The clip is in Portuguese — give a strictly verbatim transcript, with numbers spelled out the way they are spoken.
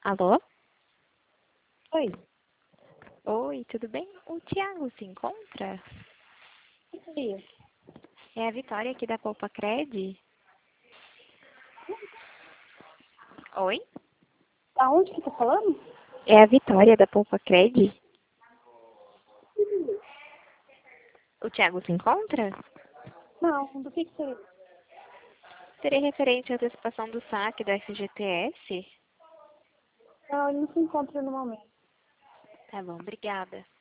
Alô? Oi, Oi, tudo bem? O Thiago se encontra? que seria? É a Vitória aqui da Poupa Cred? Oi? Aonde que tá falando? É a Vitória da Poupa Cred? O Thiago se encontra? Não, do que que seria? Seria referente à antecipação do saque da F G T S? Não, ele não se encontra no momento. Tá bom, obrigada.